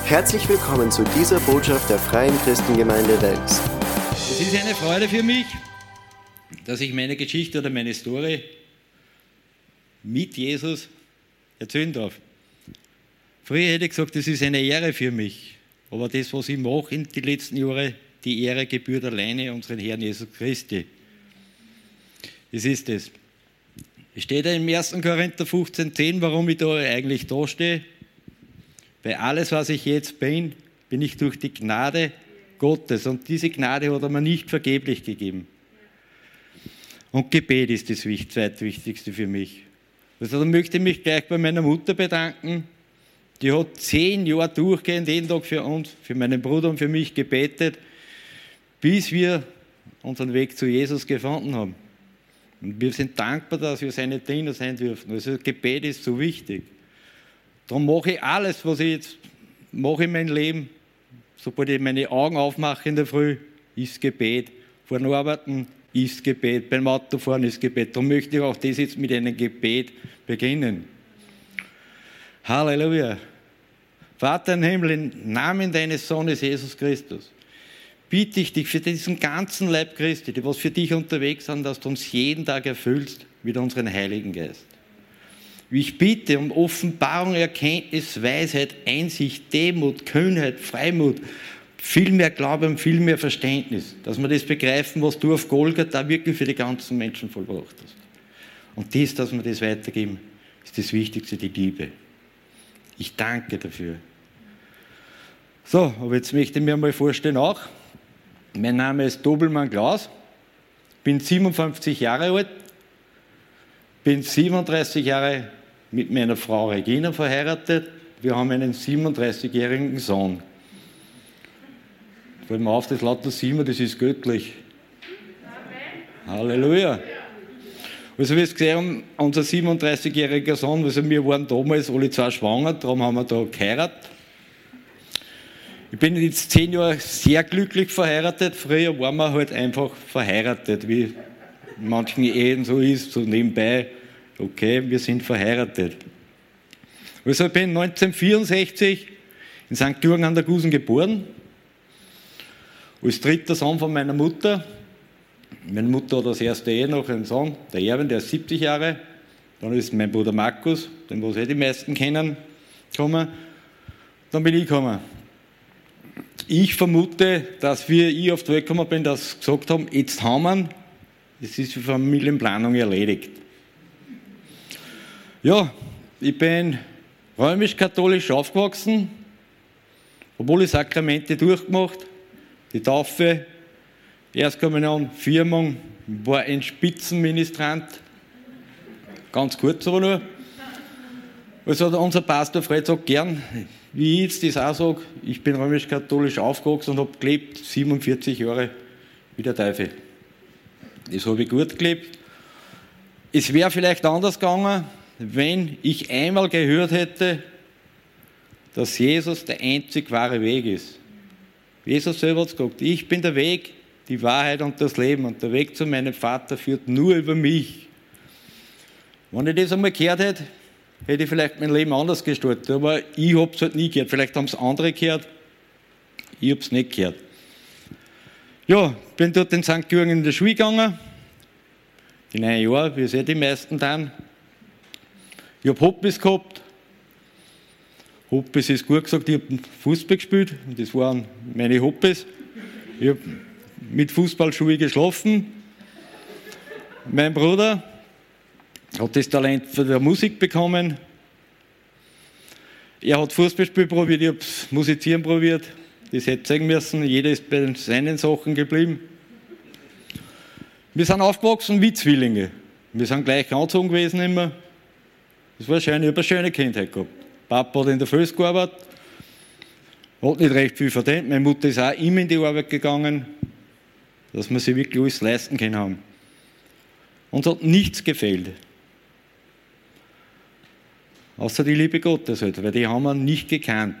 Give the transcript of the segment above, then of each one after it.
Herzlich willkommen zu dieser Botschaft der Freien Christengemeinde Wels. Es ist eine Freude für mich, dass ich meine Geschichte oder meine Story mit Jesus erzählen darf. Früher hätte ich gesagt, das ist eine Ehre für mich. Aber das, was ich mache in den letzten Jahren, die Ehre gebührt alleine unseren Herrn Jesus Christi. Das ist es. Es steht im 1. Korinther 15,10, warum ich da eigentlich da stehe. Weil alles, was ich jetzt bin, bin ich durch die Gnade Gottes. Und diese Gnade hat er mir nicht vergeblich gegeben. Und Gebet ist das zweitwichtigste für mich. Also da möchte ich mich gleich bei meiner Mutter bedanken. Die hat 10 Jahre durchgehend jeden Tag für uns, für meinen Bruder und für mich gebetet, bis wir unseren Weg zu Jesus gefunden haben. Und wir sind dankbar, dass wir seine Diener sein dürfen. Also Gebet ist so wichtig. Darum mache ich alles, was ich jetzt mache in meinem Leben. Sobald ich meine Augen aufmache in der Früh, ist Gebet. Vor dem Arbeiten ist Gebet. Beim Autofahren ist Gebet. Darum möchte ich auch das jetzt mit einem Gebet beginnen. Halleluja. Vater im Himmel, im Namen deines Sohnes Jesus Christus, bitte ich dich für diesen ganzen Leib Christi, die was für dich unterwegs sind, dass du uns jeden Tag erfüllst mit unserem Heiligen Geist. Ich bitte um Offenbarung, Erkenntnis, Weisheit, Einsicht, Demut, Kühnheit, Freimut, viel mehr Glaube und viel mehr Verständnis, dass wir das begreifen, was du auf Golgatha wirklich für die ganzen Menschen vollbracht hast. Und das, dass wir das weitergeben, ist das Wichtigste, die Liebe. Ich danke dafür. So, aber jetzt möchte ich mir mal vorstellen auch. Mein Name ist Dobelmann Klaus, bin 57 Jahre alt, bin 37 Jahre mit meiner Frau Regina verheiratet. Wir haben einen 37-jährigen Sohn. Fällt mir auf, das lauter 7, das ist göttlich. Amen. Halleluja. Also wie es gesehen haben, unser 37-jähriger Sohn, also wir waren damals alle 2 schwanger, darum haben wir da geheiratet. Ich bin jetzt 10 Jahre sehr glücklich verheiratet. Früher waren wir halt einfach verheiratet, wie in manchen Ehen so ist, so nebenbei. Okay, wir sind verheiratet. Also ich bin 1964 in St. Georgen an der Gusen geboren, als 3. Sohn von meiner Mutter. Meine Mutter hat als erste Ehe noch einen Sohn, der Erwin, der ist 70 Jahre. Dann ist mein Bruder Markus, den was die meisten kennen, gekommen. Dann bin ich gekommen. Ich vermute, dass ich auf die Welt gekommen bin, dass sie gesagt haben, jetzt haben wir ihn, das ist die Familienplanung erledigt. Ja, ich bin römisch-katholisch aufgewachsen, habe alle Sakramente durchgemacht, die Taufe, Erstkommunion, Firmung, war ein Spitzenministrant, ganz kurz aber nur. Also unser Pastor Fred sagt gern, wie ich jetzt das auch sage, ich bin römisch-katholisch aufgewachsen und habe gelebt, 47 Jahre wie der Teufel. Das habe ich gut gelebt. Es wäre vielleicht anders gegangen, wenn ich einmal gehört hätte, dass Jesus der einzig wahre Weg ist. Jesus selber hat gesagt, ich bin der Weg, die Wahrheit und das Leben und der Weg zu meinem Vater führt nur über mich. Wenn ich das einmal gehört hätte, hätte ich vielleicht mein Leben anders gestaltet, aber ich habe es halt nie gehört. Vielleicht haben es andere gehört, ich habe es nicht gehört. Ja, bin dort in St. Georgen in der Schule gegangen, in 1 Jahr, wie es die meisten dann. Ich habe Hobbys gehabt. Hobbys ist gut gesagt, ich habe Fußball gespielt, und das waren meine Hobbys. Ich habe mit Fußballschuhe geschlafen. Mein Bruder hat das Talent für die Musik bekommen. Er hat Fußballspiel probiert, ich habe Musizieren probiert. Das hätte zeigen müssen, jeder ist bei seinen Sachen geblieben. Wir sind aufgewachsen wie Zwillinge. Wir sind gleich angezogen gewesen immer. Das war schön, ich habe eine schöne Kindheit gehabt. Papa hat in der Föst gearbeitet, hat nicht recht viel verdient. Meine Mutter ist auch immer in die Arbeit gegangen, dass wir sich wirklich alles leisten können haben. Uns hat nichts gefehlt. Außer die Liebe Gottes halt, weil die haben wir nicht gekannt.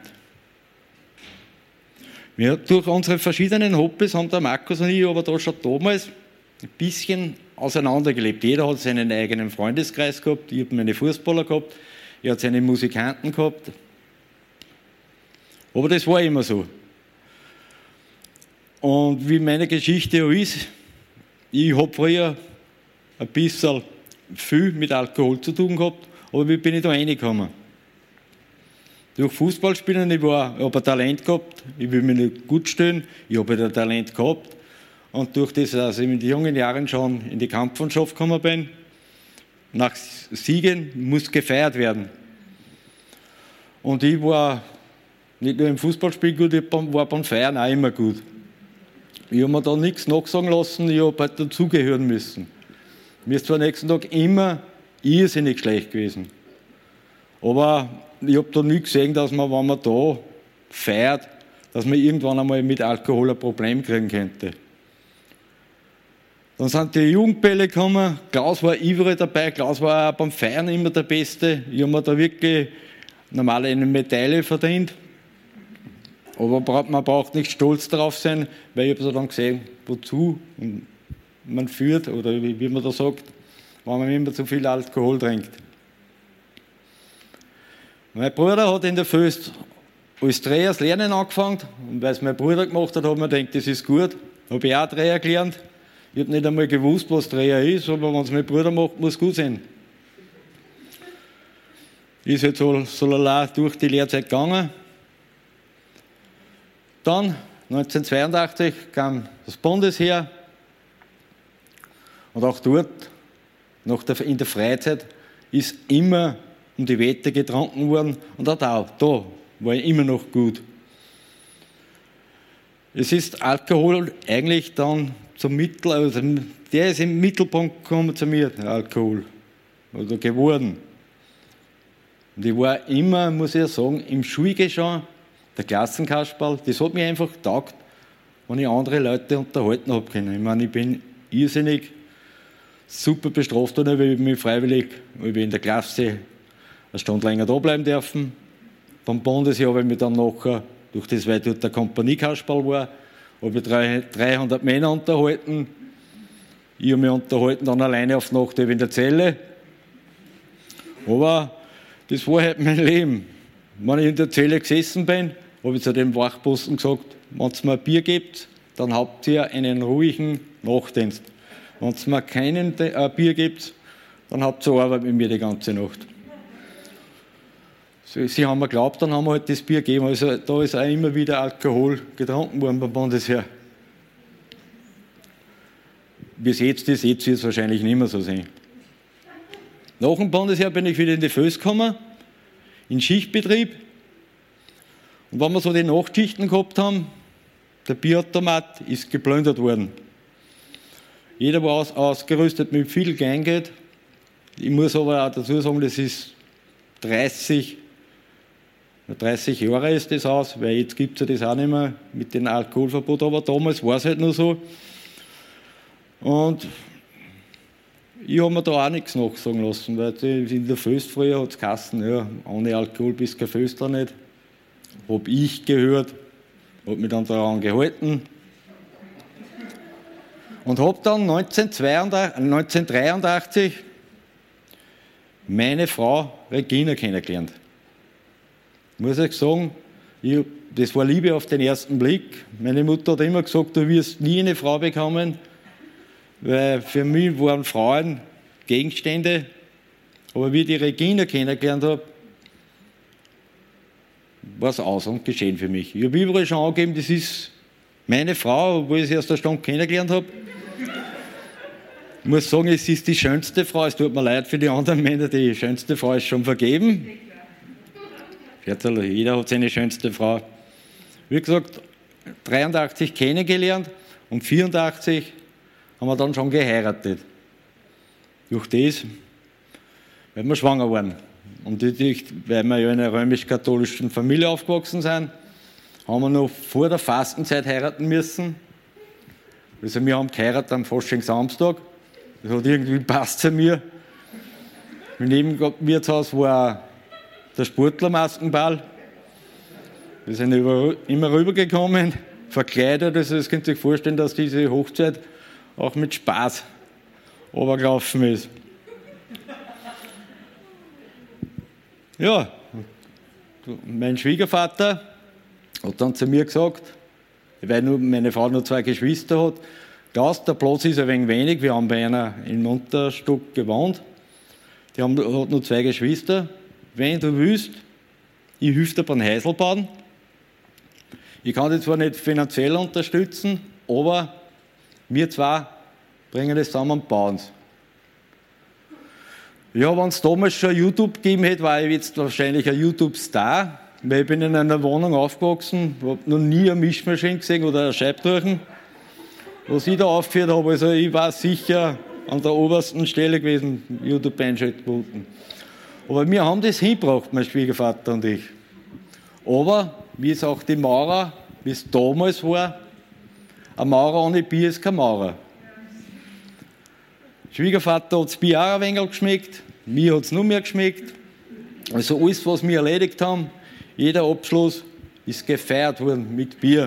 Wir, durch unsere verschiedenen Hobbys haben der Markus und ich aber da schon damals ein bisschen auseinandergelebt. Jeder hat seinen eigenen Freundeskreis gehabt, ich habe meine Fußballer gehabt, er hat seine Musikanten gehabt. Aber das war immer so. Und wie meine Geschichte auch ist, ich habe früher ein bisschen viel mit Alkohol zu tun gehabt, aber wie bin ich da reingekommen? Durch Fußballspielen, ich habe ein Talent gehabt, ich will mich nicht gut stellen, ich habe ein Talent gehabt. Und durch das, dass ich mit jungen Jahren schon in die Kampfmannschaft gekommen bin, nach Siegen muss gefeiert werden. Und ich war nicht nur im Fußballspiel gut, ich war beim Feiern auch immer gut. Ich habe mir da nichts nachsagen lassen, ich habe halt dazugehören müssen. Mir ist zwar am nächsten Tag immer irrsinnig schlecht gewesen. Aber ich habe da nie gesehen, dass man, wenn man da feiert, dass man irgendwann einmal mit Alkohol ein Problem kriegen könnte. Dann sind die Jugendbälle gekommen, Klaus war überall dabei, Klaus war auch beim Feiern immer der Beste. Ich habe mir da wirklich normal eine Medaille verdient. Aber man braucht nicht stolz darauf sein, weil ich habe so dann gesehen, wozu man führt, oder wie man da sagt, wenn man immer zu viel Alkohol trinkt. Mein Bruder hat in der Föst als Dreher das Lernen angefangen, und weil es mein Bruder gemacht hat, habe ich mir gedacht, das ist gut. Habe ich auch Dreher gelernt. Ich habe nicht einmal gewusst, was Dreher ist, aber wenn es mein Bruder macht, muss es gut sein. Ist jetzt so lala durch die Lehrzeit gegangen. Dann, 1982, kam das Bundesheer. Und auch dort, in der Freizeit, ist immer um die Wette getrunken worden. Und auch da war ich immer noch gut. Es ist Alkohol eigentlich dann also der ist im Mittelpunkt gekommen zu mir, der Alkohol, oder geworden. Und ich war immer, muss ich ja sagen, im Schulgeschehen, der Klassenkasperl, das hat mich einfach getaugt, wenn ich andere Leute unterhalten habe können. Ich meine, ich bin irrsinnig super bestraft worden, weil ich mich freiwillig, weil wir in der Klasse eine Stunde länger da bleiben dürfen. Beim Bundesheer habe ich mich dann nachher, durch das, weil dort der Kompaniekasperl war, habe ich 300 Männer unterhalten. Ich habe mich unterhalten, dann alleine auf die Nacht in der Zelle. Aber das war halt mein Leben. Wenn ich in der Zelle gesessen bin, habe ich zu dem Wachposten gesagt, wenn es mir ein Bier gibt, dann habt ihr einen ruhigen Nachtdienst. Wenn es mir kein Bier gibt, dann habt ihr Arbeit mit mir die ganze Nacht. Sie haben mir geglaubt, dann haben wir halt das Bier gegeben. Also da ist auch immer wieder Alkohol getrunken worden beim Bundesheer. Wie es jetzt ist, wird es wahrscheinlich nicht mehr so sein. Nach dem Bundesheer bin ich wieder in die Föst gekommen, in Schichtbetrieb. Und wenn wir so die Nachtschichten gehabt haben, der Bierautomat ist geplündert worden. Jeder war ausgerüstet mit viel Kleingeld. Ich muss aber auch dazu sagen, das ist 30 Jahre ist das aus, weil jetzt gibt es ja das auch nicht mehr mit dem Alkoholverbot, aber damals war es halt nur so. Und ich habe mir da auch nichts nachsagen lassen, weil in der Föst früher hat es geheißen, ja, ohne Alkohol bist du kein Föstler nicht. Habe ich gehört, habe mich dann daran gehalten. Und habe dann 1983 meine Frau Regina kennengelernt. Muss ich sagen, das war Liebe auf den ersten Blick. Meine Mutter hat immer gesagt, du wirst nie eine Frau bekommen, weil für mich waren Frauen Gegenstände. Aber wie ich die Regina kennengelernt habe, war es aus und geschehen für mich. Ich habe überall schon angegeben, das ist meine Frau, obwohl ich sie erst eine Stunde kennengelernt habe. Ich muss sagen, es ist die schönste Frau. Es tut mir leid für die anderen Männer, die schönste Frau ist schon vergeben. Jeder hat seine schönste Frau. Wie gesagt, 1983 kennengelernt und 1984 haben wir dann schon geheiratet. Durch das, weil wir schwanger waren. Und weil wir ja in einer römisch-katholischen Familie aufgewachsen sind, haben wir noch vor der Fastenzeit heiraten müssen. Also wir haben geheiratet am Faschingssamstag. Das hat irgendwie passt zu mir. Neben dem Wirtshaus war der Sportlermaskenball. Wir sind immer rübergekommen, verkleidet. Also das könnt ihr euch vorstellen, dass diese Hochzeit auch mit Spaß runtergelaufen ist. Ja, mein Schwiegervater Hat dann zu mir gesagt, weil meine Frau nur 2 Geschwister hat, Klaus, der Platz ist ein wenig wenig, wir haben bei einer in Montagsstock gewohnt, hat nur 2 Geschwister, wenn du willst, ich helfe dir beim Häuselbauen. Ich kann dich zwar nicht finanziell unterstützen, aber wir 2 bringen das zusammen und bauen es. Ja, wenn es damals schon YouTube gegeben hätte, war ich jetzt wahrscheinlich ein YouTube-Star, weil ich bin in einer Wohnung aufgewachsen, habe noch nie eine Mischmaschine gesehen oder eine Scheibtürchen. Was ich da aufgeführt habe, also ich war sicher an der obersten Stelle gewesen, YouTube-Einschaltquoten. Aber wir haben das hingebracht, mein Schwiegervater und ich. Aber, wie es auch die Maurer, wie es damals war, ein Maurer ohne Bier ist kein Maurer. Schwiegervater hat das Bier auch ein wenig geschmeckt, mir hat es nur mehr geschmeckt. Also alles, was wir erledigt haben, jeder Abschluss ist gefeiert worden mit Bier.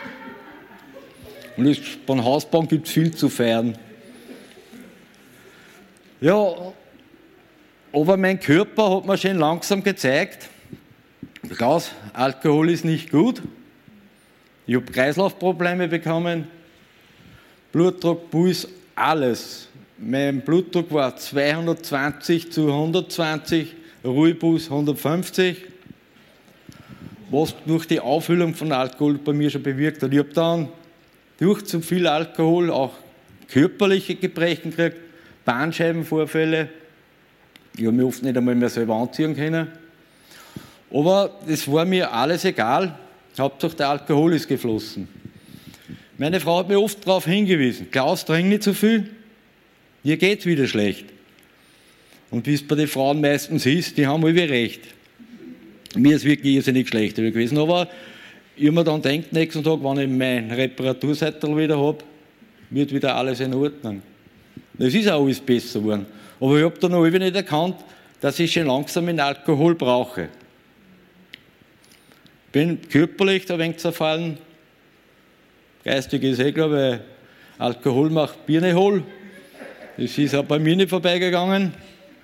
Und beim Hausbauen gibt es viel zu feiern. Ja, aber mein Körper hat mir schon langsam gezeigt, Klaus, Alkohol ist nicht gut. Ich habe Kreislaufprobleme bekommen, Blutdruck, Puls, alles. Mein Blutdruck war 220 zu 120, Ruhepuls 150, was durch die Auffüllung von Alkohol bei mir schon bewirkt hat. Ich habe dann durch zu viel Alkohol auch körperliche Gebrechen gekriegt, Bandscheibenvorfälle. Ich habe mich oft nicht einmal mehr selber anziehen können. Aber das war mir alles egal. Hauptsache der Alkohol ist geflossen. Meine Frau hat mir oft darauf hingewiesen, Klaus, trink nicht zu viel, dir geht's wieder schlecht. Und wie es bei den Frauen meistens ist, die haben alle recht. Mir ist wirklich irrsinnig schlecht gewesen, aber ich habe mir dann gedacht, nächsten Tag, wenn ich mein Reparaturseitel wieder habe, wird wieder alles in Ordnung. Es ist auch alles besser geworden. Aber ich habe dann noch nicht erkannt, dass ich schon langsam den Alkohol brauche. Bin körperlich ein wenig zerfallen. Geistig ist klar, weil Alkohol macht Birne hohl. Das ist auch bei mir nicht vorbeigegangen.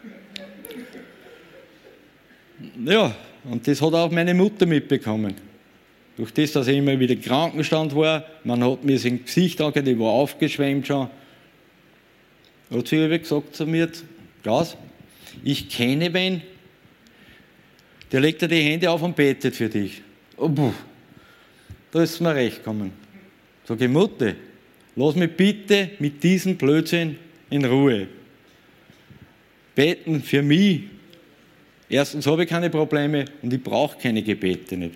Ja, und das hat auch meine Mutter mitbekommen. Durch das, dass ich immer wieder im Krankenstand war, man hat mir sein Gesicht angehört, ich war aufgeschwemmt schon. Hat sie gesagt zu mir, Klaus, ich kenne wen, der legt dir die Hände auf und betet für dich. Oh, da ist es mir recht gekommen. Sag ich, Mutter, lass mich bitte mit diesem Blödsinn in Ruhe. Beten für mich. Erstens habe ich keine Probleme und ich brauche keine Gebete nicht.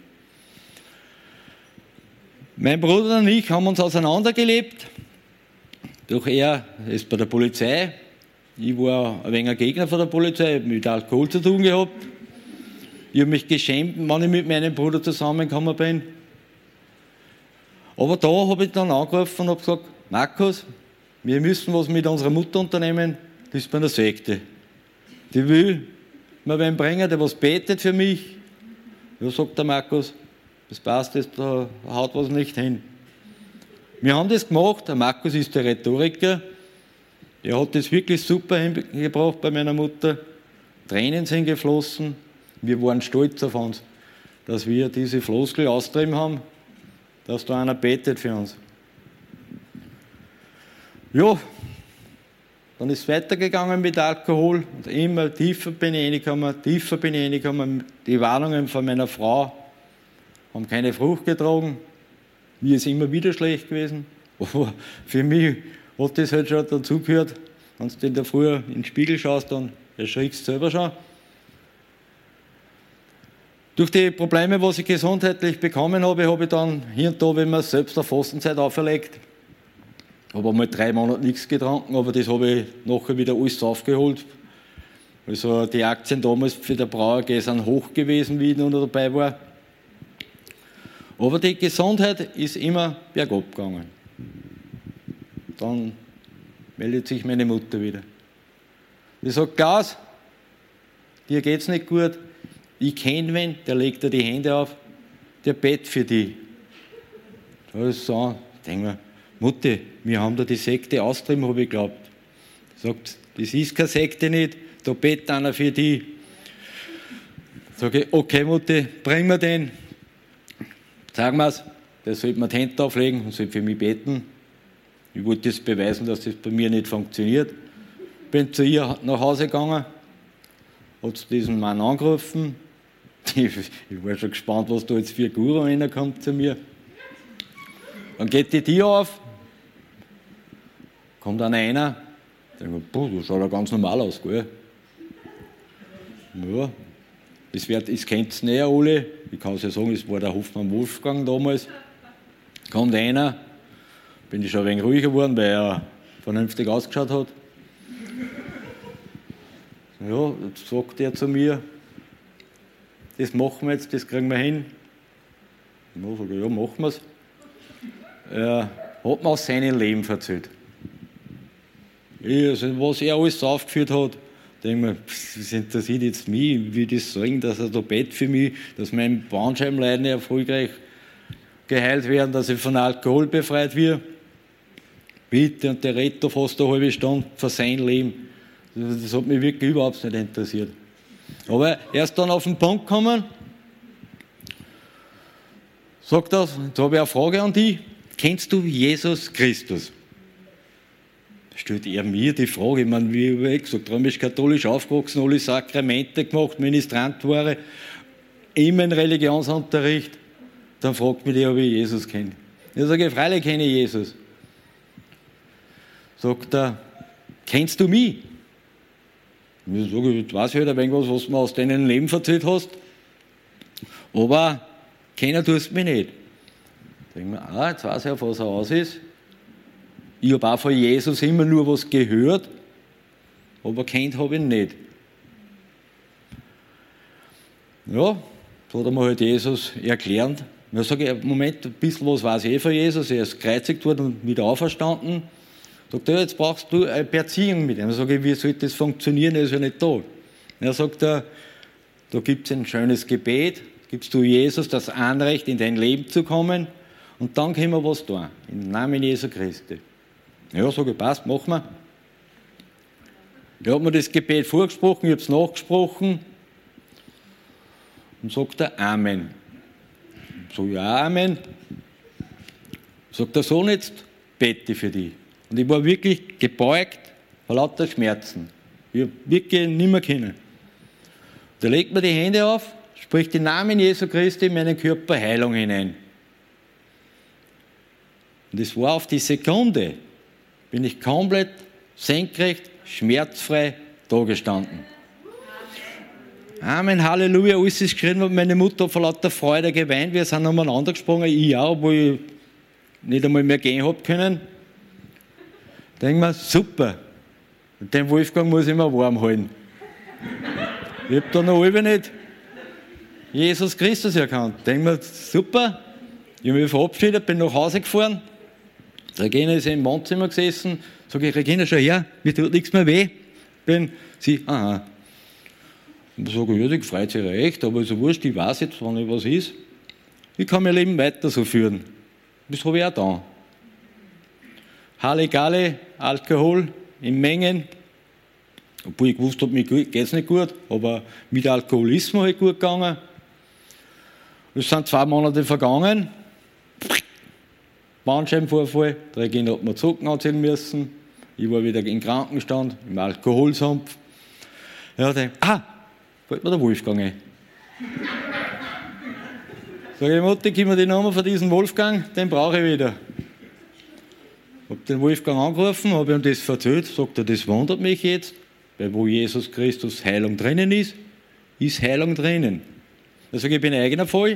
Mein Bruder und ich haben uns auseinandergelebt. Doch er ist bei der Polizei. Ich war ein wenig ein Gegner von der Polizei, habe mit Alkohol zu tun gehabt. Ich habe mich geschämt, wenn ich mit meinem Bruder zusammengekommen bin. Aber da habe ich dann angerufen und habe gesagt, Markus, wir müssen was mit unserer Mutter unternehmen, das ist bei einer Sekte. Die will mir wen bringen, der was betet für mich. Ja, sagt der Markus, das passt, da haut was nicht hin. Wir haben das gemacht, der Markus ist der Rhetoriker, er hat das wirklich super hingebracht bei meiner Mutter. Tränen sind geflossen, wir waren stolz auf uns, dass wir diese Floskel austrieben haben, dass da einer betet für uns. Ja, dann ist es weitergegangen mit Alkohol und immer tiefer bin ich reingekommen. Die Warnungen von meiner Frau haben keine Frucht getragen. Mir ist immer wieder schlecht gewesen. Aber für mich hat das halt schon dazugehört. Wenn du in der Früh in den Spiegel schaust, dann erschrickst du selber schon. Durch die Probleme, was ich gesundheitlich bekommen habe, habe ich dann hier und da, wenn man selbst eine Fastenzeit auferlegt, habe einmal 3 Monate nichts getrunken, aber das habe ich nachher wieder alles aufgeholt. Also die Aktien damals für der Brauer AG sind hoch gewesen, wie ich noch dabei war. Aber die Gesundheit ist immer bergab gegangen. Dann meldet sich meine Mutter wieder. Ich sage, Klaus, dir geht's nicht gut. Ich kenne wen, der legt dir die Hände auf, der betet für dich. Da ist so, ich denke mir, Mutter, wir haben da die Sekte austrieben, habe ich geglaubt. Sagt, das ist keine Sekte nicht, da betet einer für dich. Sage ich, okay Mutter, bring mir den. Sagen wir es, der sollte mir die Hände auflegen und sollte für mich beten. Ich wollte das beweisen, dass das bei mir nicht funktioniert. Bin zu ihr nach Hause gegangen, hat diesen Mann angerufen. Ich war schon gespannt, was da jetzt für ein Guru reinkommt zu mir. Dann geht die Tür auf, kommt dann einer, denkt mir, boah, das schaut ja ganz normal aus, gell? Ja, das kennt ihr nicht alle. Ich kann es ja sagen, es war der Hofmann Wolfgang damals. Kommt einer, bin ich schon ein wenig ruhiger geworden, weil er vernünftig ausgeschaut hat. Ja, jetzt sagt er zu mir, das machen wir jetzt, das kriegen wir hin. Ja, sage ich, ja, machen wir es. Er hat mir aus seinem Leben erzählt. Also, was er alles aufgeführt hat, denke mir, was interessiert jetzt mich? Ich will das sagen, dass er da betet für mich, dass mein Bandscheibenleiden erfolgreich geheilt werden, dass ich von Alkohol befreit werde. Bitte, und der redet da fast eine halbe Stunde für sein Leben. Das hat mich wirklich überhaupt nicht interessiert. Aber er ist dann auf den Punkt gekommen, sagt er, jetzt habe ich eine Frage an dich, kennst du Jesus Christus? Stellt er mir die Frage, ich meine, wie ich gesagt, römisch-katholisch aufgewachsen, alle Sakramente gemacht, Ministrant war, immer in Religionsunterricht, dann fragt mich der, ob ich Jesus kenne. Ich sage, freilich kenne ich Jesus. Sagt er, kennst du mich? Ich sage, ich weiß halt ein wenig was du mir aus deinem Leben erzählt hast, aber kennen tust du mich nicht. Da denke ich mir, jetzt weiß ich, auf was er aus ist. Ich habe auch von Jesus immer nur was gehört, aber kennt habe ich ihn nicht. Ja, so hat er mir halt Jesus erklärt. Ich sage, Moment, ein bisschen was weiß ich von Jesus. Er ist gekreuzigt worden und wieder auferstanden. Sagt er, jetzt brauchst du eine Beziehung mit ihm. Ich sage, wie soll das funktionieren? Er ist ja nicht da. Er sagt, da gibt es ein schönes Gebet, gibst du Jesus das Anrecht, in dein Leben zu kommen und dann können wir was tun. Im Namen Jesu Christi. Ja, sage ich, passt, machen wir. Er hat mir das Gebet vorgesprochen, ich habe es nachgesprochen und sagt er Amen. So, ja, Amen. Sagt der Sohn, jetzt bete für dich. Und ich war wirklich gebeugt vor lauter Schmerzen. Ich habe wirklich nicht mehr können. Da legt mir die Hände auf, spricht den Namen Jesu Christi in meinen Körper Heilung hinein. Und es war auf die Sekunde, bin ich komplett senkrecht, schmerzfrei da gestanden. Amen, Halleluja, alles ist geschrien und meine Mutter hat vor lauter Freude geweint. Wir sind umeinander gesprungen, ich auch, obwohl ich nicht einmal mehr gehen habe können. Da denke ich mir, super, den Wolfgang muss ich mir warm halten. Ich habe da noch halb nicht Jesus Christus erkannt. Da denke ich mir, super, ich habe mich verabschiedet, bin nach Hause gefahren. Regina ist im Wohnzimmer gesessen, sage ich, Regina, schau her, mir tut nichts mehr weh. Sie, aha. Und da sage ich, ja, die freut sich recht, aber ist ja wurscht, ich weiß jetzt, wann was ist. Ich kann mein Leben weiter so führen. Das habe ich auch da. Halligalli, Alkohol in Mengen. Obwohl ich gewusst habe, mir geht es nicht gut, aber mit Alkoholismus halt gut gegangen. Es sind 2 Monate vergangen. Bandscheibenvorfall, die Regina hat mir Zucken anziehen müssen. Ich war wieder im Krankenstand, im Alkoholsumpf. Ja, denke, fällt mir der Wolfgang ein. Sag ich, Mutti, gib mir die Nummer von diesem Wolfgang, den brauche ich wieder. Ich habe den Wolfgang angerufen, habe ihm das erzählt, sagt er, das wundert mich jetzt, weil wo Jesus Christus Heilung drinnen ist Heilung drinnen. Da sage ich, ich bin ein eigener Fall.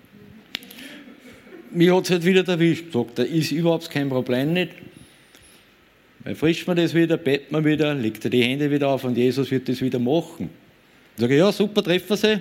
Mich hat es halt wieder erwischt. Sagt er, ist überhaupt kein Problem nicht. Erfrischt man das wieder, bettet man wieder, legt er die Hände wieder auf und Jesus wird das wieder machen. Ich sage, ja, super, treffen wir sie.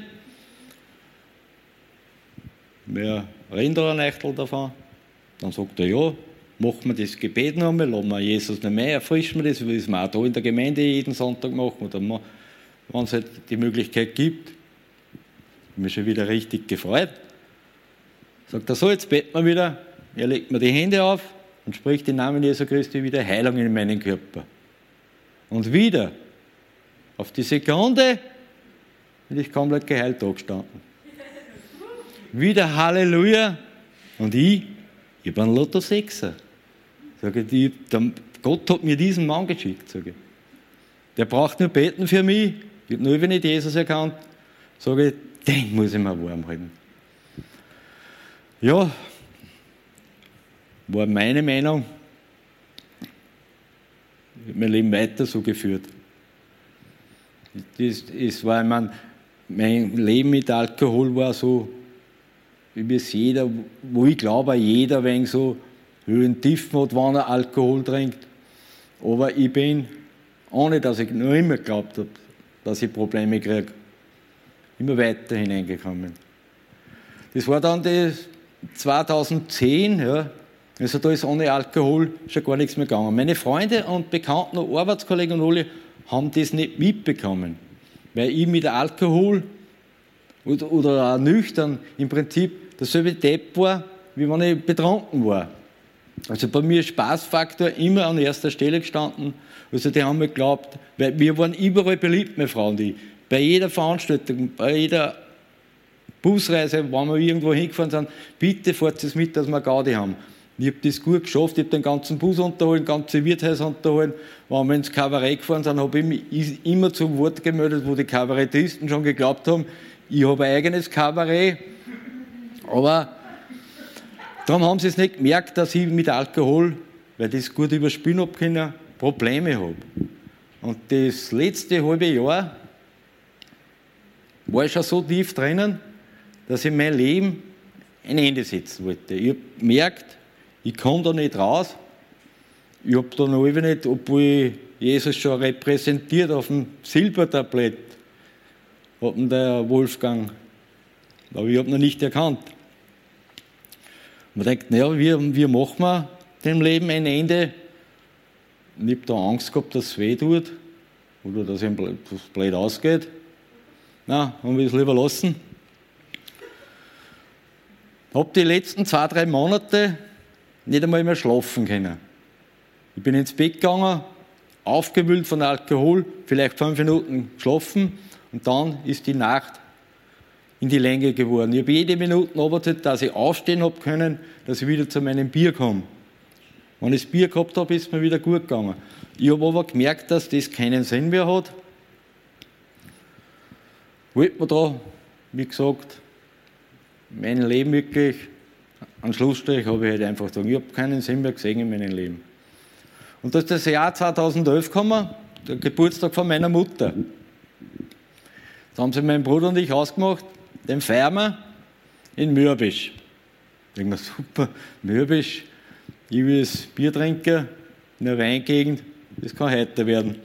Wir reden da ein Eichtel davon. Dann sagt er, ja, machen wir das Gebet noch einmal, lassen wir Jesus nicht mehr, erfrischen wir das, wie es wir auch da in der Gemeinde jeden Sonntag machen, oder wenn es halt die Möglichkeit gibt. Ich habe mich schon wieder richtig gefreut. Sagt er so, jetzt beten wir wieder. Er legt mir die Hände auf und spricht im Namen Jesu Christi wieder Heilung in meinen Körper. Und wieder, auf die Sekunde, bin ich komplett geheilt da gestanden. Wieder Halleluja, Und ich habe einen Lotto 6er. Sage ich, Gott hat mir diesen Mann geschickt, sage ich. Der braucht nur beten für mich. Ich habe nur nicht Jesus erkannt. Sage ich, den muss ich mir warm halten. Ja, war meine Meinung. Ich habe mein Leben weiter so geführt. Mein Leben mit Alkohol war so, wie es jeder, wo ich glaube, jeder wegen so Höhen, Tiefen hat, wenn er Alkohol trinkt. Aber ich bin, ohne dass ich noch immer geglaubt habe, dass ich Probleme kriege, immer weiter hineingekommen. Das war dann das 2010, ja. Also da ist ohne Alkohol schon gar nichts mehr gegangen. Meine Freunde und Bekannten und Arbeitskollegen und alle haben das nicht mitbekommen. Weil ich mit Alkohol oder auch nüchtern im Prinzip derselbe Depp war, wie wenn ich betrunken war. Also bei mir ist Spaßfaktor immer an erster Stelle gestanden. Also die haben mir geglaubt, weil wir waren überall beliebt, meine Frau und ich. Bei jeder Veranstaltung, bei jeder Busreise, wenn wir irgendwo hingefahren sind, bitte fahrt es mit, dass wir Gaudi haben. Ich habe das gut geschafft, ich habe den ganzen Bus unterholen, ganze Wirtshäuser unterholen. Wenn wir ins Kabarett gefahren sind, habe ich mich immer zum Wort gemeldet, wo die Kabarettisten schon geglaubt haben, ich habe ein eigenes Kabarett. Aber darum haben sie es nicht gemerkt, dass ich mit Alkohol, weil ich das gut überspielen habe können, Probleme habe. Und das letzte halbe Jahr war ich schon so tief drinnen, dass ich mein Leben ein Ende setzen wollte. Ich habe gemerkt, ich komme da nicht raus. Ich habe da noch nicht, obwohl ich Jesus schon repräsentiert auf dem Silbertablett, hat der Wolfgang, aber ich habe ihn noch nicht erkannt. Man denkt, naja, wie machen wir dem Leben ein Ende? Und ich habe da Angst gehabt, dass es weh tut oder dass es blöd ausgeht. Na, haben wir es lieber lassen. Ich habe die letzten 2-3 Monate nicht einmal mehr schlafen können. Ich bin ins Bett gegangen, aufgewühlt von Alkohol, vielleicht 5 Minuten geschlafen und dann ist die Nacht in die Länge geworden. Ich habe jede Minute gearbeitet, dass ich aufstehen habe können, dass ich wieder zu meinem Bier komme. Wenn ich das Bier gehabt habe, ist mir wieder gut gegangen. Ich habe aber gemerkt, dass das keinen Sinn mehr hat. Wollte mir da, wie gesagt, mein Leben wirklich, am Schlussstrich habe ich halt einfach gesagt, ich habe keinen Sinn mehr gesehen in meinem Leben. Und da ist das Jahr 2011 gekommen, der Geburtstag von meiner Mutter. Da haben sie mein Bruder und ich ausgemacht, den feiern wir in Mürbisch. Ich denke mir, super, Mürbisch, ich will das Bier trinken, in der Weingegend, das kann heiter werden.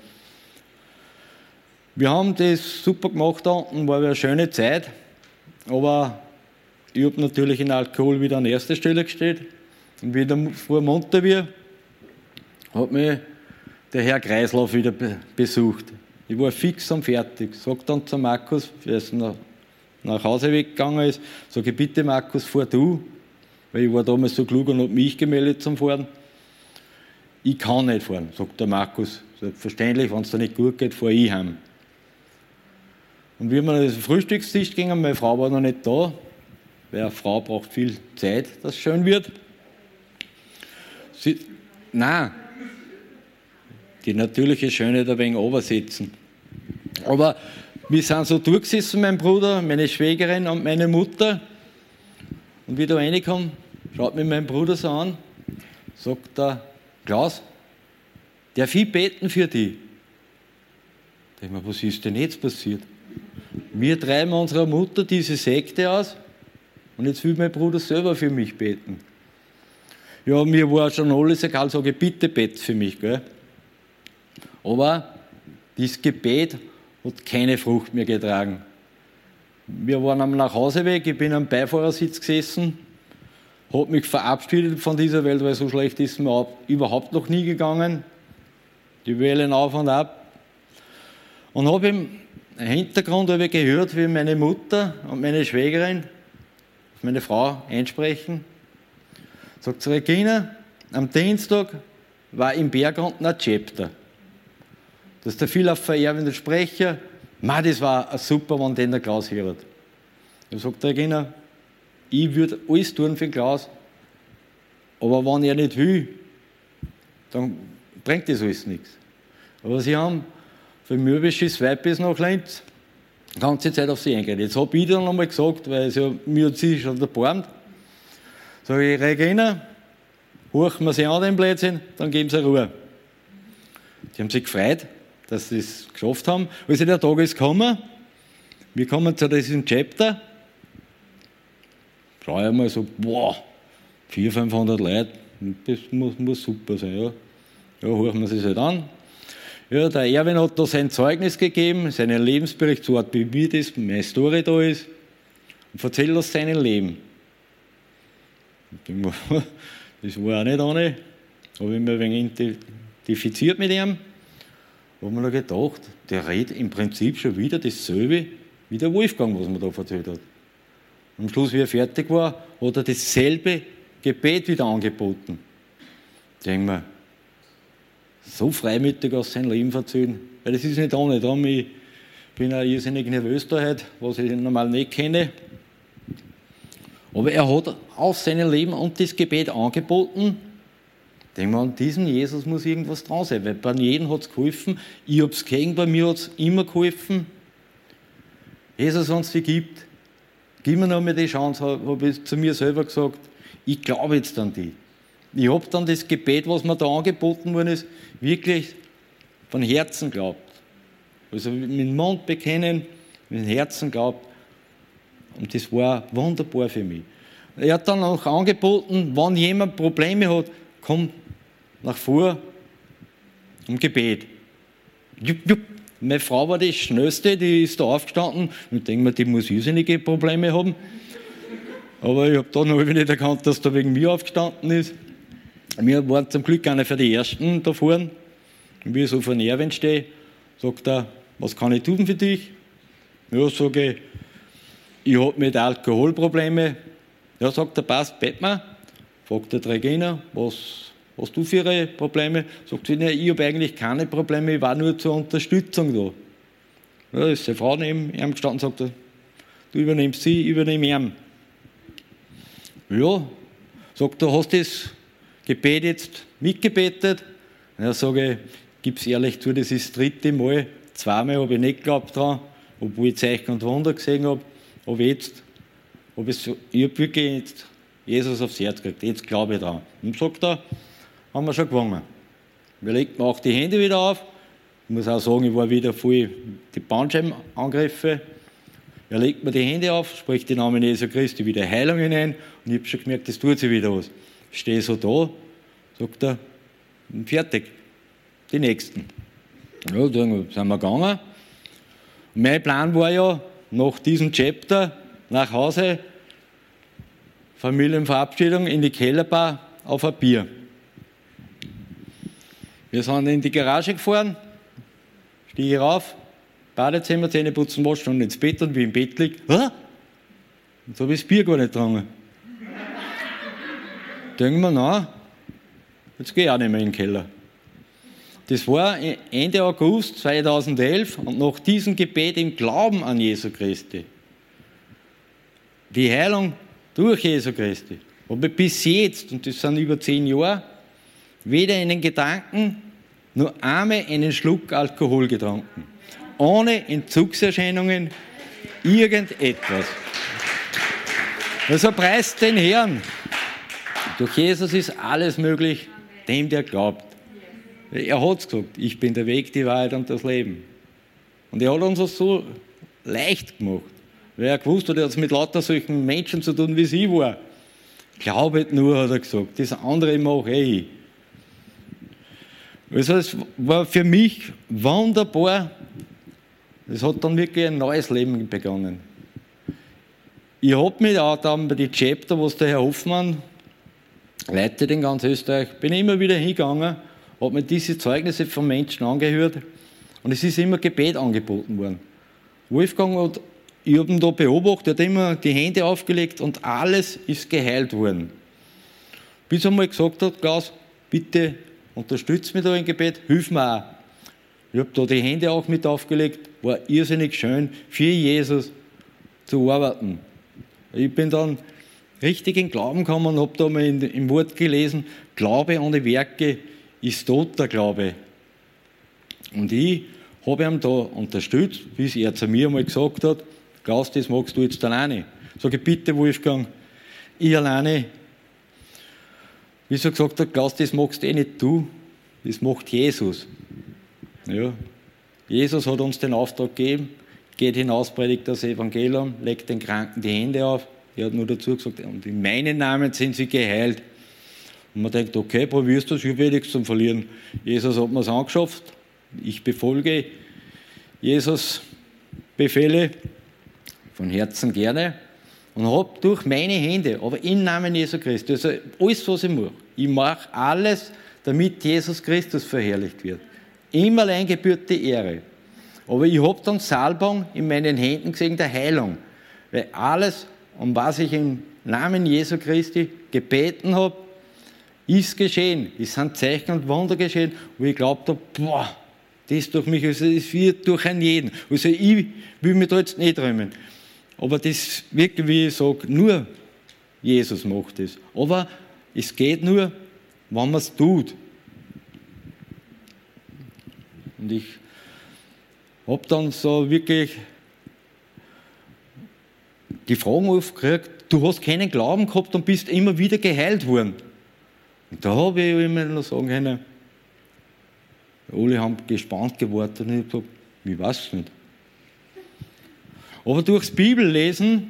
Wir haben das super gemacht da unten, war eine schöne Zeit, aber ich habe natürlich den Alkohol wieder an erster Stelle gestellt. Und wieder vor Montavier hat mich der Herr Kreislauf wieder besucht. Ich war fix und fertig. Sag dann zu Markus, der nach Hause weggegangen ist, sage ich, bitte Markus, fahr du, weil ich war damals so klug und habe mich gemeldet zum Fahren. Ich kann nicht fahren, sagt der Markus. Selbstverständlich, wenn es dir nicht gut geht, fahre ich heim. Und wie wir an den Frühstückstisch gingen, meine Frau war noch nicht da, weil eine Frau braucht viel Zeit, dass es schön wird. Die natürliche Schönheit ein wenig runtersetzen. Aber wir sind so durchgesessen, mein Bruder, meine Schwägerin und meine Mutter. Und wie da reinkommen, schaut mich mein Bruder so an, sagt er, Klaus, darf ich beten für dich? Ich denke mir, was ist denn jetzt passiert? Wir treiben unserer Mutter diese Sekte aus und jetzt will mein Bruder selber für mich beten. Ja, mir war schon alles egal, sage ich, bitte bet für mich. Gell? Aber dieses Gebet hat keine Frucht mehr getragen. Wir waren am Nachhauseweg, ich bin am Beifahrersitz gesessen, habe mich verabschiedet von dieser Welt, weil so schlecht ist mir überhaupt noch nie gegangen. Die Wellen auf und ab. Und habe im Hintergrund gehört, wie meine Mutter und meine Schwägerin auf meine Frau einsprechen. Sagt sie, Regina, am Dienstag war im Berg unten ein Chapter. Das ist der viel auf verehrende Sprecher. Das war super, wenn den der Klaus hört. Da sagt Regina, ich würde alles tun für den Klaus, Aber wenn er nicht will, dann bringt das alles nichts. Aber sie haben von Mürbisch bis Weib bis nach Linz die ganze Zeit auf sie eingehen. Jetzt habe ich dann einmal gesagt, weil mir hat sie schon erbarmt, sage ich, Regina, horchen wir sie an den Blödsinn, dann geben sie Ruhe. Die haben sich gefreut, dass sie es geschafft haben. Also der Tag ist gekommen, wir kommen zu diesem Chapter, schaue ich mal so, boah, 400-500 Leute, das muss super sein, ja. Ja, horchen wir es halt an. Ja, der Erwin hat da sein Zeugnis gegeben, seinen Lebensbericht, so wie mir das, meine Story da ist, und erzählt aus seinem Leben. Ich denke mir, das war auch nicht ohne, habe ich mir ein wenig identifiziert mit ihm. Da habe ich mir gedacht, der redet im Prinzip schon wieder dasselbe wie der Wolfgang, was mir da erzählt hat. Am Schluss, wie er fertig war, hat er dasselbe Gebet wieder angeboten. Ich denke mir, so freimütig aus seinem Leben erzählen, weil das ist nicht ohne. Darum, ich bin auch irrsinnig nervös da heute, was ich normal nicht kenne. Aber er hat aus seinem Leben und das Gebet angeboten. Ich denke mal, an diesem Jesus muss irgendwas dran sein, weil bei jedem hat es geholfen. Ich habe es gegen, bei mir hat es immer geholfen. Jesus, wenn es dich gibt, gib mir noch mal die Chance, habe ich zu mir selber gesagt, ich glaube jetzt an dich. Ich habe dann das Gebet, was mir da angeboten worden ist, wirklich von Herzen geglaubt. Also mit dem Mund bekennen, mit dem Herzen geglaubt. Und das war wunderbar für mich. Er hat dann auch angeboten, wenn jemand Probleme hat, komm nach vor um Gebet. Jupp, jupp. Meine Frau war die Schnellste, die ist da aufgestanden. Und ich denke mir, die muss irrsinnige Probleme haben. Aber ich habe dann noch nicht erkannt, dass da wegen mir aufgestanden ist. Wir waren zum Glück einer für die Ersten da vorne. Und wie ich so vor Erwin stehe, sagt er, was kann ich tun für dich? Ja, sage ich habe mit Alkoholprobleme. Ja, sagt er, passt, bett mir. Fragt der Regina, was hast du für ihre Probleme? Sagt sie, ich habe eigentlich keine Probleme, ich war nur zur Unterstützung da. Ja, ist seine Frau neben ihm gestanden, sagt er, du übernimmst sie, ich übernehme ihn. Ja, sagt er, hast du das Gebet jetzt mitgebetet? Ja, sage ich, gib's ehrlich zu, das ist das 3. Mal. 2-mal habe ich nicht geglaubt dran, obwohl ich Zeichen und Wunder gesehen habe. Aber jetzt, ich habe wirklich jetzt Jesus aufs Herz gekriegt, jetzt glaube ich dran. Und sagt er, haben wir schon gewonnen. Wir legen auch die Hände wieder auf. Ich muss auch sagen, ich war wieder voll die Bandscheibenangriffe. Er legt mir die Hände auf, spricht den Namen Jesu Christi wieder Heilung hinein und ich habe schon gemerkt, das tut sich wieder was. Ich stehe so da, sagt er, fertig, die Nächsten. Ja, dann sind wir gegangen. Mein Plan war ja, nach diesem Chapter nach Hause, Familienverabschiedung in die Kellerbar auf ein Bier. Wir sind in die Garage gefahren, stiege rauf, Badezimmer, Zähne putzen, waschen und ins Bett und wie im Bett liegt, jetzt habe ich das Bier gar nicht getrunken. Denken wir, nein, jetzt gehe ich auch nicht mehr in den Keller. Das war Ende August 2011 und nach diesem Gebet im Glauben an Jesu Christi, die Heilung durch Jesu Christi, habe ich bis jetzt, und das sind über 10 Jahre, weder einen Gedanken, nur einmal einen Schluck Alkohol getrunken. Ohne Entzugserscheinungen, irgendetwas. Also preist den Herrn. Durch Jesus ist alles möglich, dem der glaubt. Er hat es gesagt, ich bin der Weg, die Wahrheit und das Leben. Und er hat uns das so leicht gemacht, weil er gewusst hat, er hat es mit lauter solchen Menschen zu tun, wie sie war. Glaubet nur, hat er gesagt, das andere mache ich. Also es war für mich wunderbar. Es hat dann wirklich ein neues Leben begonnen. Ich habe mich auch dann bei den Chapter, was der Herr Hoffmann leitet in ganz Österreich, bin immer wieder hingegangen, habe mir diese Zeugnisse von Menschen angehört und es ist immer Gebet angeboten worden. Wolfgang hat, ich habe ihn da beobachtet, hat immer die Hände aufgelegt und alles ist geheilt worden. Bis er mal gesagt hat, Klaus, bitte unterstützt mich da im Gebet, hilf mir auch. Ich habe da die Hände auch mit aufgelegt, war irrsinnig schön, für Jesus zu arbeiten. Ich bin dann richtigen Glauben gekommen und habe da mal im Wort gelesen, Glaube ohne Werke ist toter Glaube. Und ich habe ihm da unterstützt, bis er zu mir mal gesagt hat, Klaus, das magst du jetzt alleine. Sag ich, bitte Wolfgang, ich alleine. Wie so gesagt hat, Klaus, das magst nicht du, das macht Jesus. Ja. Jesus hat uns den Auftrag gegeben, geht hinaus, predigt das Evangelium, legt den Kranken die Hände auf. Er hat nur dazu gesagt, und in meinem Namen sind sie geheilt. Und man denkt, okay, probierst du es, ich will nichts zum Verlieren. Jesus hat mir es angeschafft, ich befolge Jesus Befehle von Herzen gerne und habe durch meine Hände, aber im Namen Jesu Christus, also alles, was ich mache alles, damit Jesus Christus verherrlicht wird. Ihm allein gebührt die Ehre. Aber ich habe dann Salbung in meinen Händen gesehen, der Heilung. Weil alles, um was ich im Namen Jesu Christi gebeten habe, ist geschehen. Es sind Zeichen und Wunder geschehen, wo ich glaubt habe, boah, das durch mich, also es wird durch einen jeden. Also ich will mich da jetzt nicht rühmen. Aber das wirklich, wie ich sage, nur Jesus macht das. Aber es geht nur, wenn man es tut. Und ich habe dann so wirklich die Fragen aufgekriegt, du hast keinen Glauben gehabt und bist immer wieder geheilt worden. Und da habe ich immer noch sagen können, alle haben gespannt gewartet und ich habe gesagt, ich weiß es nicht. Aber durchs Bibellesen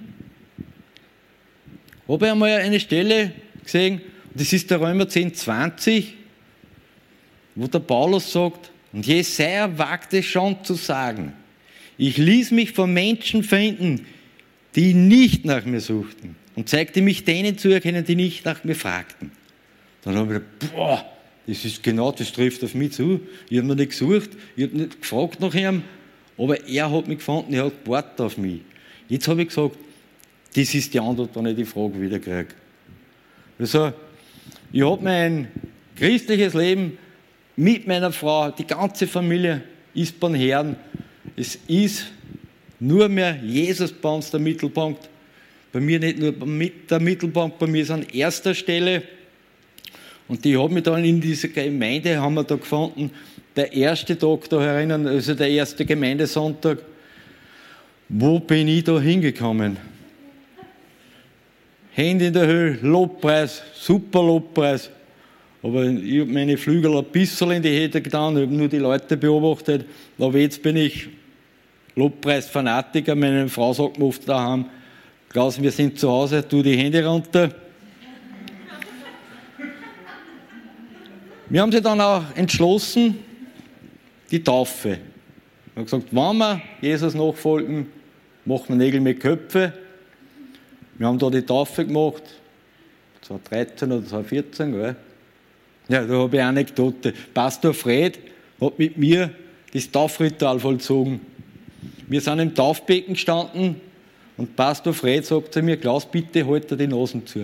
habe ich einmal eine Stelle gesehen, das ist der Römer 10,20, wo der Paulus sagt, und Jesaja wagt es schon zu sagen, ich ließ mich von Menschen finden, die nicht nach mir suchten und zeigte mich denen zu erkennen, die nicht nach mir fragten. Dann habe ich gedacht, boah, das ist genau, das trifft auf mich zu. Ich habe noch nicht gesucht, ich habe nicht gefragt nach ihm, aber er hat mich gefunden, er hat gewartet auf mich. Jetzt habe ich gesagt, das ist die Antwort, wenn ich die Frage wieder kriege. Also, ich habe mein christliches Leben mit meiner Frau, die ganze Familie ist beim Herrn. Es ist nur mehr Jesus bei uns der Mittelpunkt. Bei mir nicht nur der Mittelpunkt, bei mir ist an erster Stelle. Und ich habe mich dann in dieser Gemeinde, haben wir da gefunden, der erste Tag da herinnen, also der erste Gemeindesonntag, wo bin ich da hingekommen? Hände in der Höhe, Lobpreis, super Lobpreis. Aber ich habe meine Flügel ein bisschen in die Hände getan, ich habe nur die Leute beobachtet. Aber jetzt bin ich Lobpreis-Fanatiker. Meine Frau sagt mir oft daheim, Klaus, wir sind zu Hause, tu die Hände runter. Wir haben sich dann auch entschlossen, die Taufe. Wir haben gesagt, wenn wir Jesus nachfolgen, machen wir Nägel mit Köpfe. Wir haben da die Taufe gemacht, 2013 oder 2014, gell? Ja, da habe ich eine Anekdote. Pastor Fred hat mit mir das Taufritual vollzogen. Wir sind im Taufbecken gestanden und Pastor Fred sagt zu mir, Klaus, bitte halt dir die Nasen zu.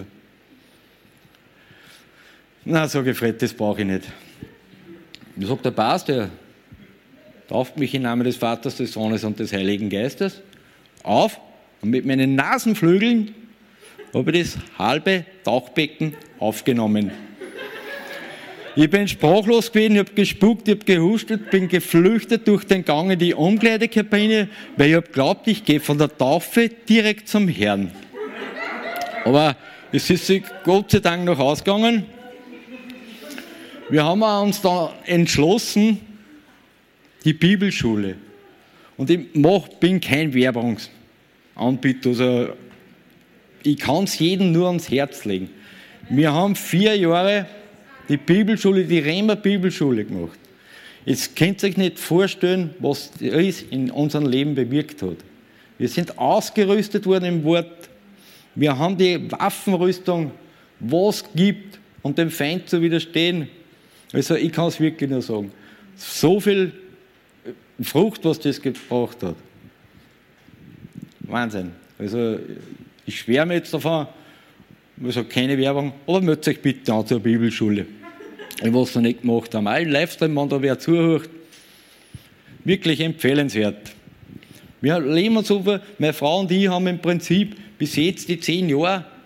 Na, sage ich, Fred, das brauche ich nicht. Da sagt der Pastor, tauft mich im Namen des Vaters, des Sohnes und des Heiligen Geistes auf und mit meinen Nasenflügeln habe ich das halbe Tauchbecken aufgenommen. Ich bin sprachlos gewesen, ich habe gespuckt, ich habe gehustet, bin geflüchtet durch den Gang in die Umkleidekabine, weil ich habe geglaubt, ich gehe von der Taufe direkt zum Herrn. Aber es ist sich Gott sei Dank noch ausgegangen. Wir haben uns dann entschlossen, die Bibelschule. Und ich bin kein Werbungsanbieter, also ich kann es jedem nur ans Herz legen. Wir haben 4 Jahre die Bibelschule, die Rema Bibelschule gemacht. Jetzt könnt ihr euch nicht vorstellen, was das in unserem Leben bewirkt hat. Wir sind ausgerüstet worden im Wort. Wir haben die Waffenrüstung, was gibt, um dem Feind zu widerstehen. Also ich kann es wirklich nur sagen. So viel Frucht, was das gebracht hat. Wahnsinn. Also ich schwärme jetzt davon, also keine Werbung, aber meldet euch bitte an zur Bibelschule. Was wir nicht gemacht haben. Auch im Livestream, wenn da wer zuhört, wirklich empfehlenswert. Wir leben uns über, meine Frau und ich haben im Prinzip bis jetzt die 10 Jahre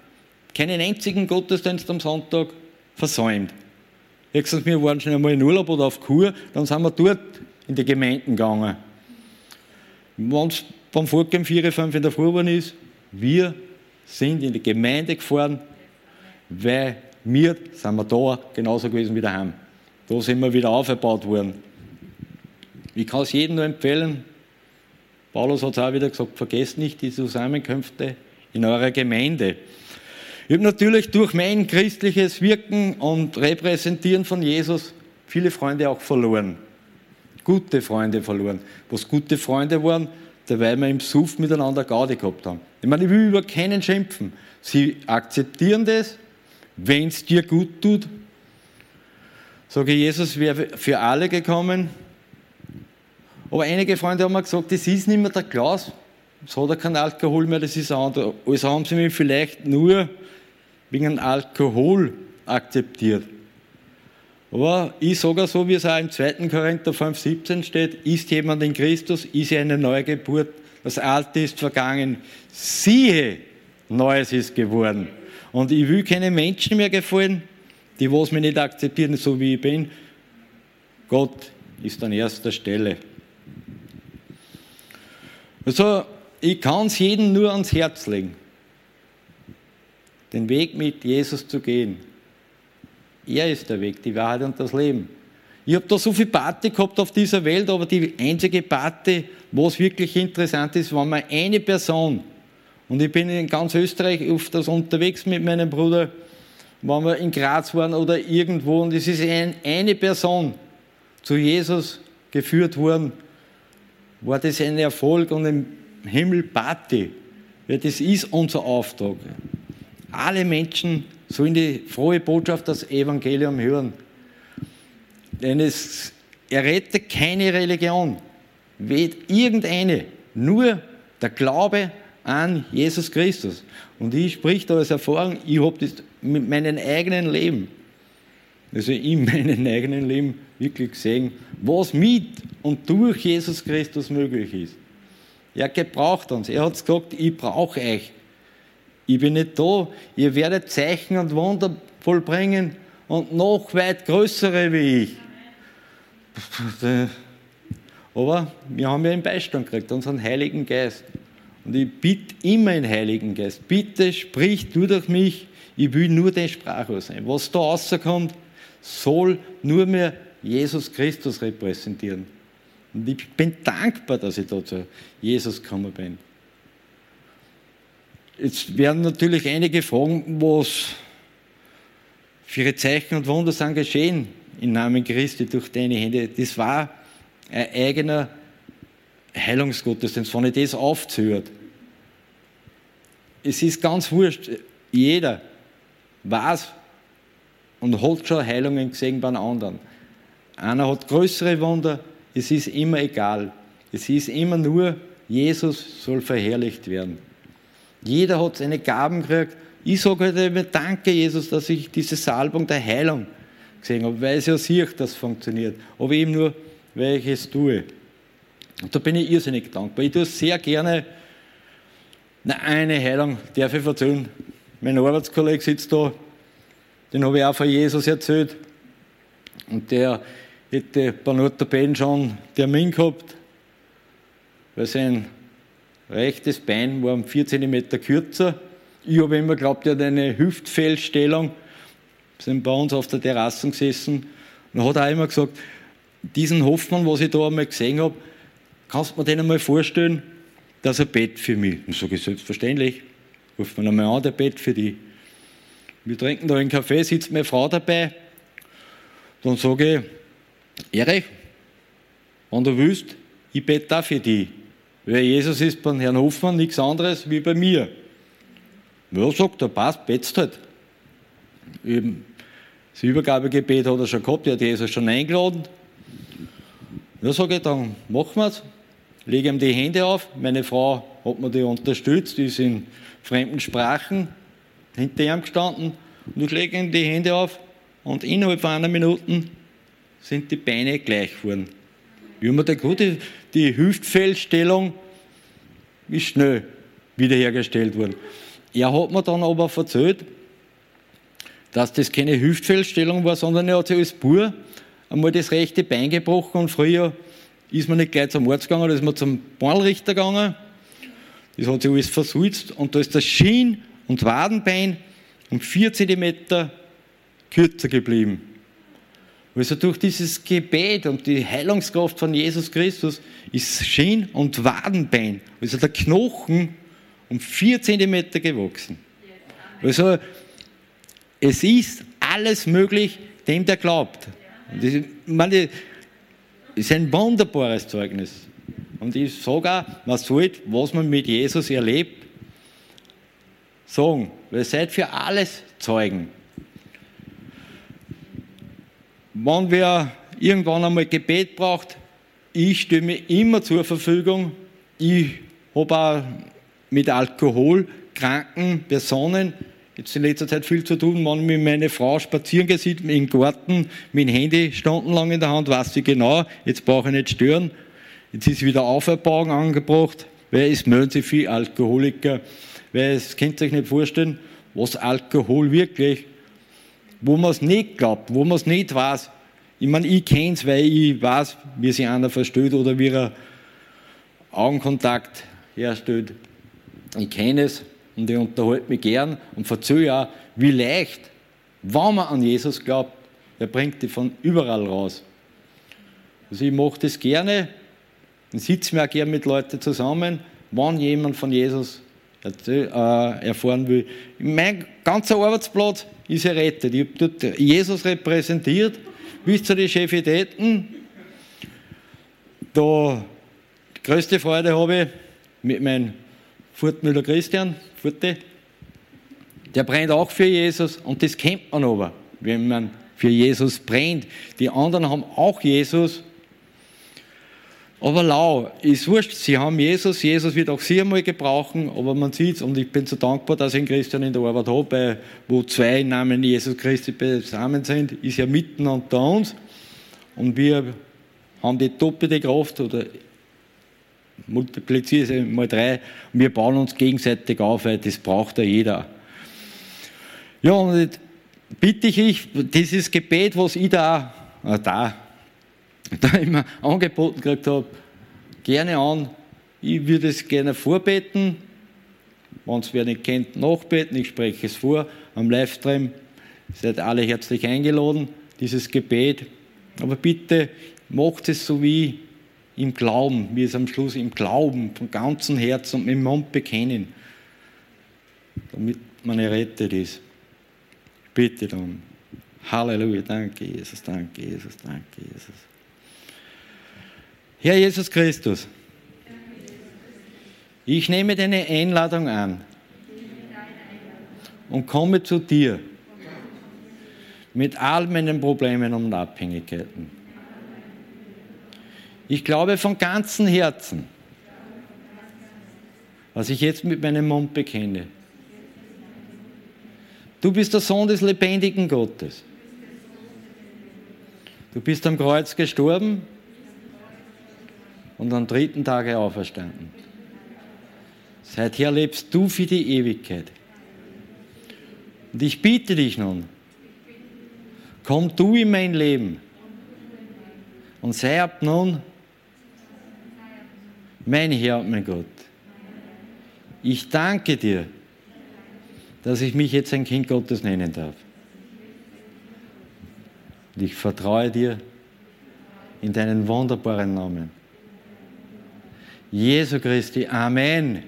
keinen einzigen Gottesdienst am Sonntag versäumt. Höchstens wir waren schon einmal in Urlaub oder auf Kur, dann sind wir dort in die Gemeinden gegangen. Wenn es beim Volk um 4, 5 in der Früh geworden ist, wir sind in die Gemeinde gefahren, weil sind wir da genauso gewesen wie daheim. Da sind wir wieder aufgebaut worden. Ich kann es jedem nur empfehlen, Paulus hat es auch wieder gesagt, vergesst nicht die Zusammenkünfte in eurer Gemeinde. Ich habe natürlich durch mein christliches Wirken und Repräsentieren von Jesus viele Freunde auch verloren. Gute Freunde verloren. Was gute Freunde waren, weil wir im Suff miteinander Gaudi gehabt haben. Ich meine, ich will über keinen schimpfen. Sie akzeptieren das, wenn es dir gut tut. Sage ich, Jesus wäre für alle gekommen. Aber einige Freunde haben mir gesagt, das ist nicht mehr der Klaus, jetzt hat er keinen Alkohol mehr, das ist anders. Also haben sie mich vielleicht nur wegen Alkohol akzeptiert. Aber ich sage so, wie es auch im 2. Korinther 5,17 steht, ist jemand in Christus, ist er eine neue Geburt, das Alte ist vergangen, siehe, Neues ist geworden. Und ich will keine Menschen mehr gefallen, die was mich nicht akzeptieren, so wie ich bin. Gott ist an erster Stelle. Also, ich kann es jedem nur ans Herz legen, den Weg mit Jesus zu gehen. Er ist der Weg, die Wahrheit und das Leben. Ich habe da so viel Party gehabt auf dieser Welt, aber die einzige Party, was wirklich interessant ist, war mal eine Person. Und ich bin in ganz Österreich öfters unterwegs mit meinem Bruder, wenn wir in Graz waren oder irgendwo, und es ist eine Person zu Jesus geführt worden, war das ein Erfolg und im Himmel Party. Ja, das ist unser Auftrag. Alle Menschen sollen die frohe Botschaft, das Evangelium hören. Denn es errettet keine Religion, weder irgendeine, nur der Glaube an Jesus Christus. Und ich spreche da aus Erfahrung, ich habe das mit meinem eigenen Leben, also in meinem eigenen Leben wirklich gesehen, was mit und durch Jesus Christus möglich ist. Er gebraucht uns. Er hat gesagt, ich brauche euch. Ich bin nicht da. Ihr werdet Zeichen und Wunder vollbringen und noch weit größere wie ich. Aber wir haben ja einen Beistand gekriegt, unseren Heiligen Geist. Und ich bitte immer den Heiligen Geist, bitte sprich du durch mich, ich will nur dein Sprachrohr sein. Was da rauskommt, soll nur mehr Jesus Christus repräsentieren. Und ich bin dankbar, dass ich da zu Jesus gekommen bin. Jetzt werden natürlich einige fragen, was für ihre Zeichen und Wunder sind geschehen im Namen Christi durch deine Hände. Das war ein eigener Heilungsgottesdienst, wenn ich das aufzählt. Es ist ganz wurscht, jeder weiß und hat schon Heilungen gesehen bei einem anderen. Einer hat größere Wunder, es ist immer egal. Es ist immer nur, Jesus soll verherrlicht werden. Jeder hat seine Gaben gekriegt. Ich sage heute immer, danke Jesus, dass ich diese Salbung der Heilung gesehen habe, weil ich ja sehe, dass es funktioniert. Aber eben nur, weil ich es tue. Und da bin ich irrsinnig dankbar. Ich tue sehr gerne eine Heilung, darf ich erzählen. Mein Arbeitskollege sitzt da, den habe ich auch von Jesus erzählt. Und der hätte bei einem Orthopäden schon einen Termin gehabt, weil sein rechtes Bein war um 4 cm kürzer. Ich habe immer geglaubt, er hat eine Hüftfehlstellung. Wir sind bei uns auf der Terrasse gesessen. Und dann hat er auch immer gesagt, diesen Hoffmann, was ich da einmal gesehen habe, kannst du mir den einmal vorstellen, dass er Bett für mich. Und sage ich, selbstverständlich. Ruft man einmal an, der Bett für dich. Wir trinken da einen Kaffee, sitzt meine Frau dabei. Dann sage ich, Erich, wenn du willst, ich bete auch für dich. Weil Jesus ist beim Herrn Hoffmann nichts anderes wie bei mir. Ja, sagt er, passt, betest halt. Das Übergabegebet hat er schon gehabt, er hat Jesus schon eingeladen. Ja, sage ich, dann machen wir es. Lege ihm die Hände auf. Meine Frau hat mir die unterstützt, die ist in fremden Sprachen hinter ihm gestanden. Und ich lege ihm die Hände auf und innerhalb von einer Minute sind die Beine gleich geworden. Wie haben wir da gut, die Hüftfehlstellung ist schnell wiederhergestellt worden. Er hat mir dann aber erzählt, dass das keine Hüftfehlstellung war, sondern er hat sich als Bub einmal das rechte Bein gebrochen und früher ist man nicht gleich zum Arzt gegangen, da ist man zum Bahnrichter gegangen. Das hat sich alles versulzt und da ist das Schien- und Wadenbein um 4 Zentimeter kürzer geblieben. Also durch dieses Gebet und die Heilungskraft von Jesus Christus ist Schien- und Wadenbein, also der Knochen, um 4 Zentimeter gewachsen. Also es ist alles möglich, dem der glaubt. Und ich meine, das ist ein wunderbares Zeugnis. Und ich sage auch, man sollte, was man mit Jesus erlebt, sagen. Weil ihr seid für alles Zeugen. Wenn wer irgendwann einmal Gebet braucht, ich stehe mir immer zur Verfügung. Ich habe auch mit alkoholkranken Personen jetzt in letzter Zeit viel zu tun. Wenn mich meine Frau spazieren geht im Garten, mit dem Handy stundenlang in der Hand, weiß sie genau, jetzt brauche ich nicht stören. Jetzt ist wieder Auferbauung angebracht, weil es melden sich viele Alkoholiker, weil es könnt ihr euch nicht vorstellen, was Alkohol wirklich, wo man es nicht glaubt, wo man es nicht weiß. Ich meine, ich kenne es, weil ich weiß, wie sich einer versteht oder wie er Augenkontakt herstellt. Ich kenne es und ich unterhalte mich gern und erzähle auch, wie leicht, wenn man an Jesus glaubt, er bringt dich von überall raus. Also ich mache das gerne und sitze mir auch gerne mit Leuten zusammen, wenn jemand von Jesus erfahren will. Mein ganzer Arbeitsplatz ist errettet. Ich habe dort Jesus repräsentiert, bis zu den Chefitäten. Da die größte Freude habe ich mit meinem Furtmüller Christian, Furte. Der brennt auch für Jesus und das kennt man aber, wenn man für Jesus brennt. Die anderen haben auch Jesus, aber lau, ist wurscht, sie haben Jesus, Jesus wird auch sie einmal gebrauchen, aber man sieht es und ich bin so dankbar, dass ich einen Christian in der Arbeit habe, wo 2 im Namen Jesus Christi beisammen sind, ist ja mitten unter uns und wir haben die doppelte Kraft oder multipliziere es mal 3 und wir bauen uns gegenseitig auf, weil das braucht ja jeder. Ja, und jetzt bitte ich, dieses Gebet, was ich da immer angeboten gekriegt habe, gerne an. Ich würde es gerne vorbeten. Wenn es wer nicht kennt, nachbeten. Ich spreche es vor am Livestream. Seid alle herzlich eingeladen, dieses Gebet. Aber bitte macht es so wie im Glauben, wie es am Schluss im Glauben, von ganzem Herzen und mit dem Mund bekennen, damit man errettet ist. Bitte dann. Halleluja, danke Jesus, danke Jesus, danke Jesus. Herr Jesus Christus, ich nehme deine Einladung an und komme zu dir mit all meinen Problemen und Abhängigkeiten. Ich glaube von ganzem Herzen, was ich jetzt mit meinem Mund bekenne. Du bist der Sohn des lebendigen Gottes. Du bist am Kreuz gestorben und am 3. Tage auferstanden. Seither lebst du für die Ewigkeit. Und ich bitte dich nun, komm du in mein Leben und sei ab nun mein Herr und mein Gott. Ich danke dir, dass ich mich jetzt ein Kind Gottes nennen darf. Und ich vertraue dir in deinen wunderbaren Namen. Jesu Christi, Amen.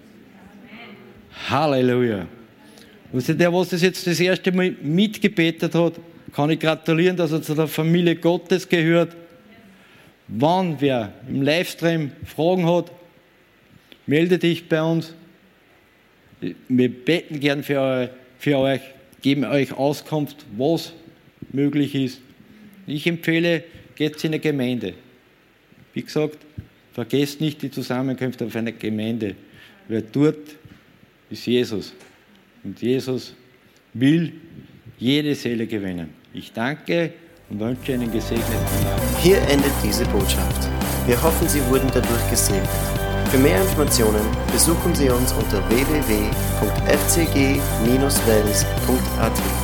Halleluja. Also der, was das jetzt das erste Mal mitgebetet hat, kann ich gratulieren, dass er zu der Familie Gottes gehört. Wenn wer im Livestream Fragen hat, melde dich bei uns. Wir beten gern für euch, geben euch Auskunft, was möglich ist. Ich empfehle, geht in eine Gemeinde. Wie gesagt, vergesst nicht die Zusammenkünfte auf einer Gemeinde, weil dort ist Jesus. Und Jesus will jede Seele gewinnen. Ich danke und wünsche einen gesegneten Tag. Hier endet diese Botschaft. Wir hoffen, Sie wurden dadurch gesegnet. Für mehr Informationen besuchen Sie uns unter www.fcg-wels.at.